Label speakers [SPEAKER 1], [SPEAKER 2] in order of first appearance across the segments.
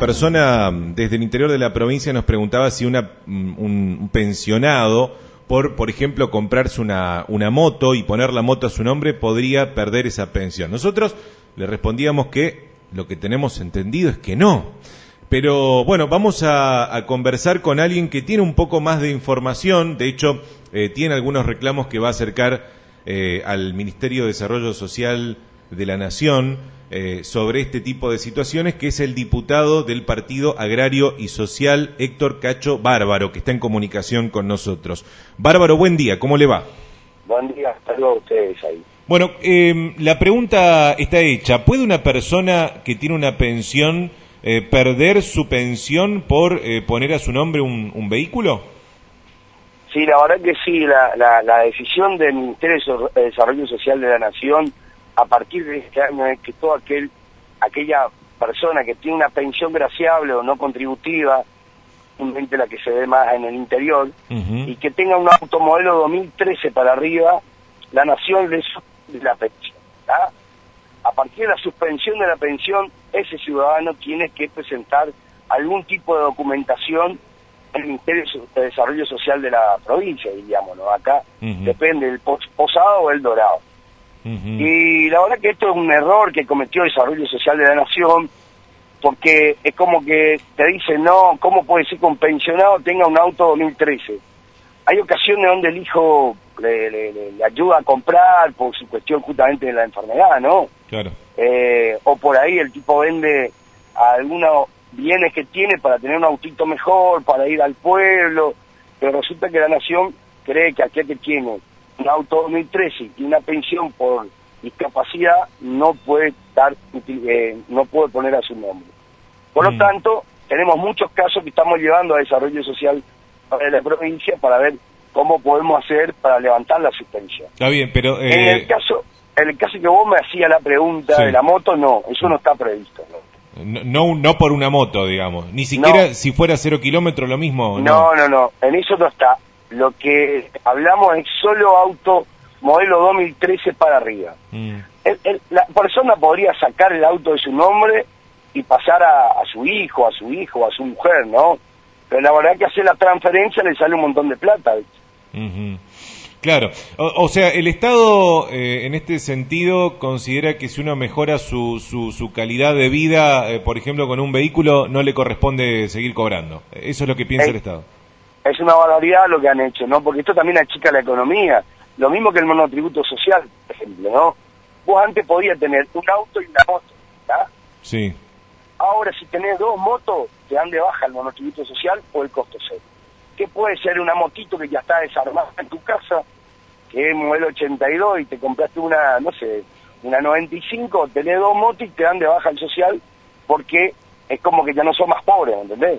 [SPEAKER 1] persona desde el interior de la provincia nos preguntaba si un pensionado, por ejemplo, comprarse una moto y poner la moto a su nombre, podría perder esa pensión. Nosotros le respondíamos que lo que tenemos entendido es que no. Pero bueno, vamos a conversar con alguien que tiene un poco más de información. De hecho, tiene algunos reclamos que va a acercar al Ministerio de Desarrollo Social de la Nación sobre este tipo de situaciones, que es el diputado del Partido Agrario y Social, Héctor Cacho Bárbaro, que está en comunicación con nosotros. Bárbaro, buen día, ¿cómo le va?
[SPEAKER 2] Buen día, saludos a ustedes ahí.
[SPEAKER 1] Bueno, la pregunta está hecha. ¿Puede una persona que tiene una pensión perder su pensión por poner a su nombre un vehículo?
[SPEAKER 2] Sí, la verdad que sí, la decisión del Ministerio de Desarrollo Social de la Nación a partir de este año es que toda aquella persona que tiene una pensión graciable o no contributiva, simplemente la que se ve más en el interior, y que tenga un automodelo 2013 para arriba, la Nación le suspende la pensión. A partir de la suspensión de la pensión, ese ciudadano tiene que presentar algún tipo de documentación en el Ministerio de Desarrollo Social de la provincia, diríamos, ¿no? Acá depende del Posado o el Dorado. Y la verdad que esto es un error que cometió el Desarrollo Social de la Nación, porque es como que te dicen, no, ¿cómo puede ser que un pensionado tenga un auto 2013? Hay ocasiones donde el hijo le ayuda a comprar por su cuestión justamente de la enfermedad, ¿no?
[SPEAKER 1] Claro.
[SPEAKER 2] O por ahí el tipo vende algunos bienes que tiene para tener un autito mejor, para ir al pueblo, pero resulta que la Nación cree que aquel que tiene un auto 2013 y una pensión por discapacidad no puede no puede poner a su nombre. Por lo tanto, tenemos muchos casos que estamos llevando a Desarrollo Social de la provincia para ver cómo podemos hacer para levantar la suspensión.
[SPEAKER 1] Está bien, pero
[SPEAKER 2] en el caso que vos me hacías la pregunta de la moto, no, eso no está previsto, ¿no?
[SPEAKER 1] No por una moto, digamos. Ni siquiera si fuera 0 kilómetros lo mismo.
[SPEAKER 2] No, en eso no está. Lo que hablamos es solo auto modelo 2013 para arriba. La persona podría sacar el auto de su nombre y pasar a su hijo, a su mujer, ¿no? Pero la verdad que hacer la transferencia le sale un montón de plata.
[SPEAKER 1] Claro, o sea, el Estado en este sentido considera que si uno mejora su calidad de vida, por ejemplo, con un vehículo, no le corresponde seguir cobrando. Eso es lo que piensa el Estado.
[SPEAKER 2] Es una barbaridad lo que han hecho, ¿no? Porque esto también achica la economía. Lo mismo que el monotributo social, por ejemplo, ¿no? Vos antes podías tener un auto y una moto, ¿tá?
[SPEAKER 1] Sí.
[SPEAKER 2] Ahora, si tenés dos motos, te dan de baja el monotributo social o el costo cero. ¿Qué puede ser una motito que ya está desarmada en tu casa, que es modelo 82 y te compraste una, no sé, una 95, tenés dos motos y te dan de baja el social porque es como que ya no son más pobres, ¿entendés?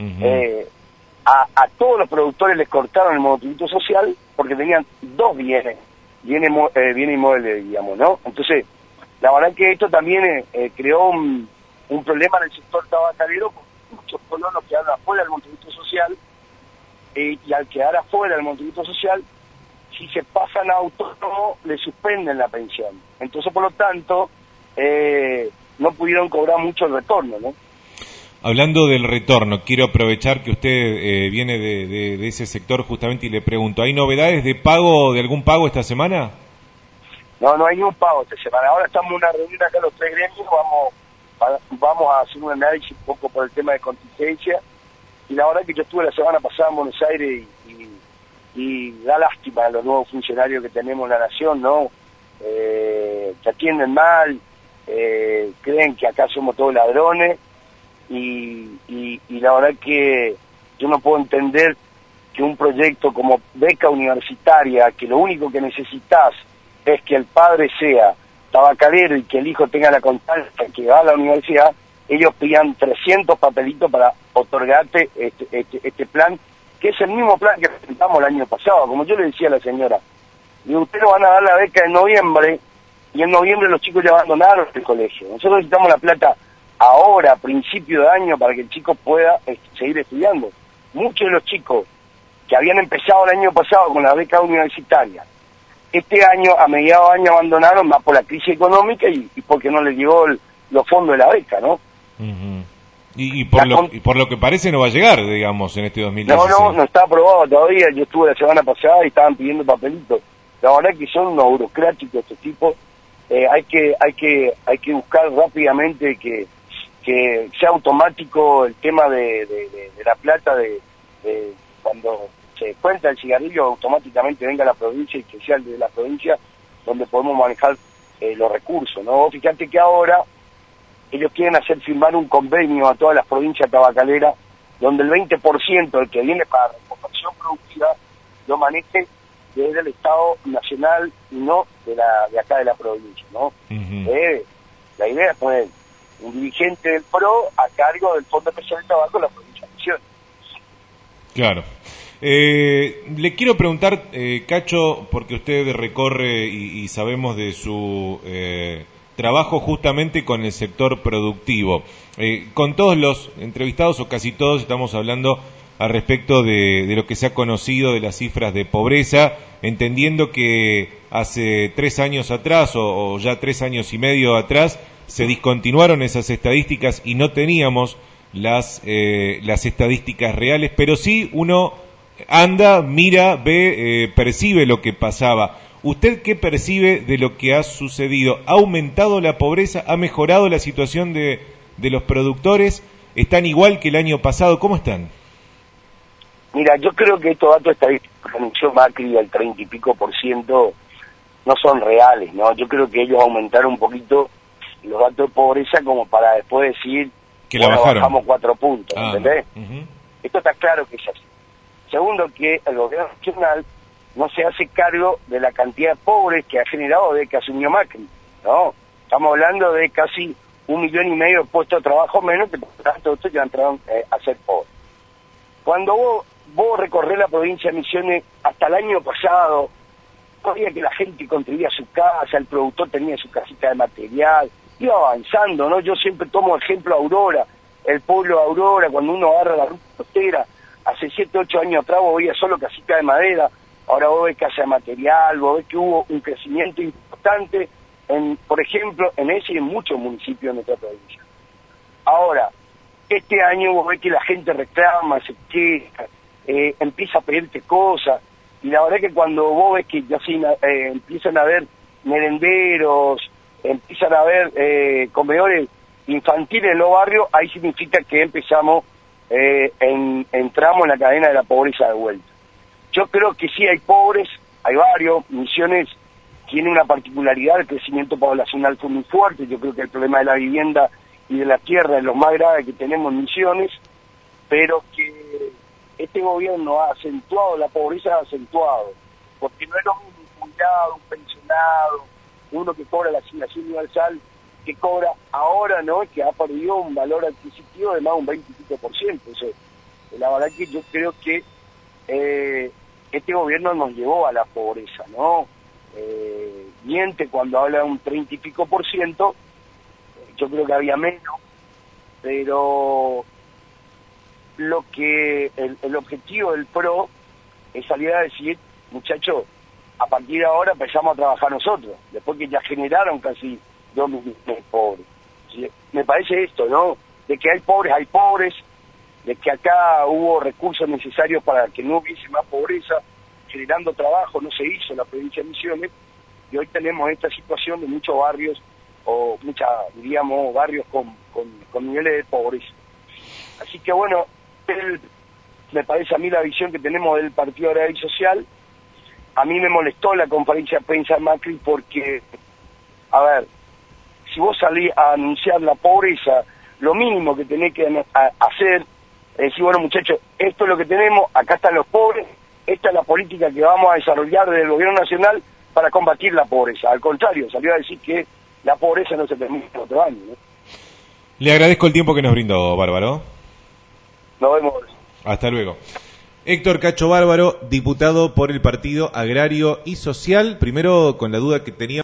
[SPEAKER 2] A todos los productores les cortaron el monotributo social porque tenían dos bienes inmuebles, digamos, ¿no? Entonces, la verdad que esto también creó un problema en el sector tabacalero, porque muchos colonos quedaron afuera del monotributo social, y al quedar afuera del monotributo social, si se pasan a autónomo, le suspenden la pensión. Entonces, por lo tanto, no pudieron cobrar mucho el retorno, ¿no?
[SPEAKER 1] Hablando del retorno, quiero aprovechar que usted viene de ese sector justamente y le pregunto, ¿hay novedades de algún pago esta semana?
[SPEAKER 2] No hay ni un pago esta semana. Ahora estamos en una reunión acá los tres gremios, vamos a hacer un análisis un poco por el tema de contingencia, y la verdad que yo estuve la semana pasada en Buenos Aires y da lástima a los nuevos funcionarios que tenemos en la Nación, ¿no? Se atienden mal, creen que acá somos todos ladrones, y la verdad que yo no puedo entender que un proyecto como beca universitaria, que lo único que necesitas es que el padre sea tabacalero y que el hijo tenga la constancia que va a la universidad, ellos pidan 300 papelitos para otorgarte este plan, que es el mismo plan que presentamos el año pasado. Como yo le decía a la señora, y ustedes nos van a dar la beca en noviembre, y en noviembre los chicos ya abandonaron el colegio. Nosotros necesitamos la plata ahora, a principio de año, para que el chico pueda seguir estudiando. Muchos de los chicos que habían empezado el año pasado con la beca universitaria, este año, a mediados de año, abandonaron más por la crisis económica y porque no les llegó los fondos de la beca, ¿no?
[SPEAKER 1] Y por lo que parece no va a llegar, digamos, en este 2016.
[SPEAKER 2] No está aprobado todavía. Yo estuve la semana pasada y estaban pidiendo papelitos. La verdad es que son unos burocráticos estos tipos. Hay que buscar rápidamente que sea automático el tema de la plata, de cuando se cuenta el cigarrillo, automáticamente venga a la provincia y que sea el de la provincia donde podemos manejar los recursos, ¿no? Fíjate que ahora ellos quieren hacer firmar un convenio a todas las provincias tabacaleras donde el 20% del que viene para la reconversión productiva lo maneje desde el Estado Nacional y no de acá de la provincia, ¿no? La idea es poner un dirigente del PRO a cargo del Fondo Especial de Tabaco de la provincia de Misiones.
[SPEAKER 1] Claro. Le quiero preguntar, Cacho, porque usted recorre y sabemos de su trabajo justamente con el sector productivo. Con todos los entrevistados, o casi todos, estamos hablando al respecto de lo que se ha conocido de las cifras de pobreza, entendiendo que hace 3 años atrás, o ya 3 años y medio atrás, se discontinuaron esas estadísticas y no teníamos las estadísticas reales, pero sí uno anda, mira, ve, percibe lo que pasaba. ¿Usted qué percibe de lo que ha sucedido? ¿Ha aumentado la pobreza? ¿Ha mejorado la situación de los productores? ¿Están igual que el año pasado? ¿Cómo están?
[SPEAKER 2] Mira, yo creo que estos datos estadísticos que anunció Macri del 30 y pico % no son reales, ¿no? Yo creo que ellos aumentaron un poquito los datos de pobreza como para después decir
[SPEAKER 1] que la bajaron.
[SPEAKER 2] Bajamos 4 puntos, ¿entendés? Esto está claro que es así. Segundo, que el gobierno nacional no se hace cargo de la cantidad de pobres que ha generado desde que asumió Macri, ¿no? Estamos hablando de casi 1,5 millones de puestos de trabajo menos, que por tanto estos ya entraron a ser pobres. Cuando vos recorrés la provincia de Misiones hasta el año pasado, todavía que la gente contribuía a su casa, el productor tenía su casita de material, iba avanzando, ¿no? Yo siempre tomo ejemplo Aurora, el pueblo de Aurora, cuando uno agarra la ruta costera, hace 7, 8 años atrás vos veías solo casita de madera, ahora vos ves casa de material, vos ves que hubo un crecimiento importante, por ejemplo, en ese y en muchos municipios de nuestra provincia. Ahora, este año vos ves que la gente reclama, se queja, empieza a pedirte cosas, y la verdad que cuando vos ves que ya empiezan a haber merenderos, empiezan a haber comedores infantiles en los barrios, ahí significa que entramos en la cadena de la pobreza de vuelta. Yo creo que sí hay pobres, hay varios. Misiones tiene una particularidad, el crecimiento poblacional fue muy fuerte. Yo creo que el problema de la vivienda y de la tierra es lo más grave que tenemos en Misiones, pero que este gobierno ha acentuado la pobreza, porque no es lo mismo un jubilado, un pensionado, uno que cobra la asignación universal, que cobra ahora, ¿no?, que ha perdido un valor adquisitivo de más de un 20 y pico %. O sea, la verdad que yo creo que este gobierno nos llevó a la pobreza, ¿no? Miente cuando habla de un 30 y pico %, yo creo que había menos, pero lo que el objetivo del PRO es salir a decir, muchachos, a partir de ahora empezamos a trabajar nosotros, después que ya generaron casi 2 millones de pobres. ¿Sí? Me parece esto, ¿no? De que hay pobres, de que acá hubo recursos necesarios para que no hubiese más pobreza, generando trabajo, no se hizo en la provincia de Misiones, y hoy tenemos esta situación de muchos barrios, o diríamos, barrios con niveles de pobreza. Así que bueno, me parece a mí la visión que tenemos del Partido Agrario y Social. A mí me molestó la conferencia de prensa de Macri porque, a ver, si vos salís a anunciar la pobreza, lo mínimo que tenés que hacer es decir, bueno muchachos, esto es lo que tenemos, acá están los pobres, esta es la política que vamos a desarrollar desde el gobierno nacional para combatir la pobreza. Al contrario, salió a decir que la pobreza no se termina en otro año, ¿no?
[SPEAKER 1] Le agradezco el tiempo que nos brindó, Bárbaro.
[SPEAKER 2] Nos vemos.
[SPEAKER 1] Hasta luego. Héctor Cacho Bárbaro, diputado por el Partido Agrario y Social, primero con la duda que tenía